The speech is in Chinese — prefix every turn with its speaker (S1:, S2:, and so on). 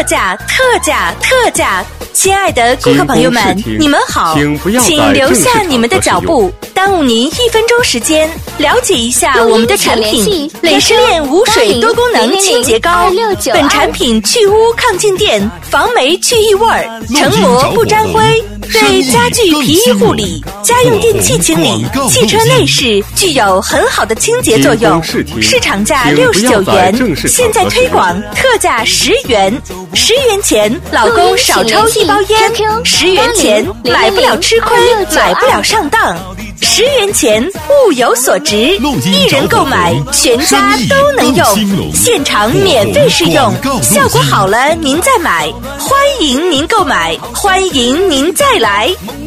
S1: 特价，特价，特价！亲爱的顾客朋友们，你们好，请留下你们的脚步，耽误您1分钟时间，了解一下我们的产品——蕾诗链无水多功能清洁膏。本产品去污抗静电，防霉去异味，成膜不沾灰，对家具皮衣护理、家用电器清理、汽车内饰具有很好的清洁作用。市场价69元，现在推广特价10元，10元钱老公少抽1包烟，10元钱买不了吃亏，买不了上当，10元钱物有所值，一人购买全家都能用，现场免费试用，效果好了您再买，欢迎您购买，欢迎您再来。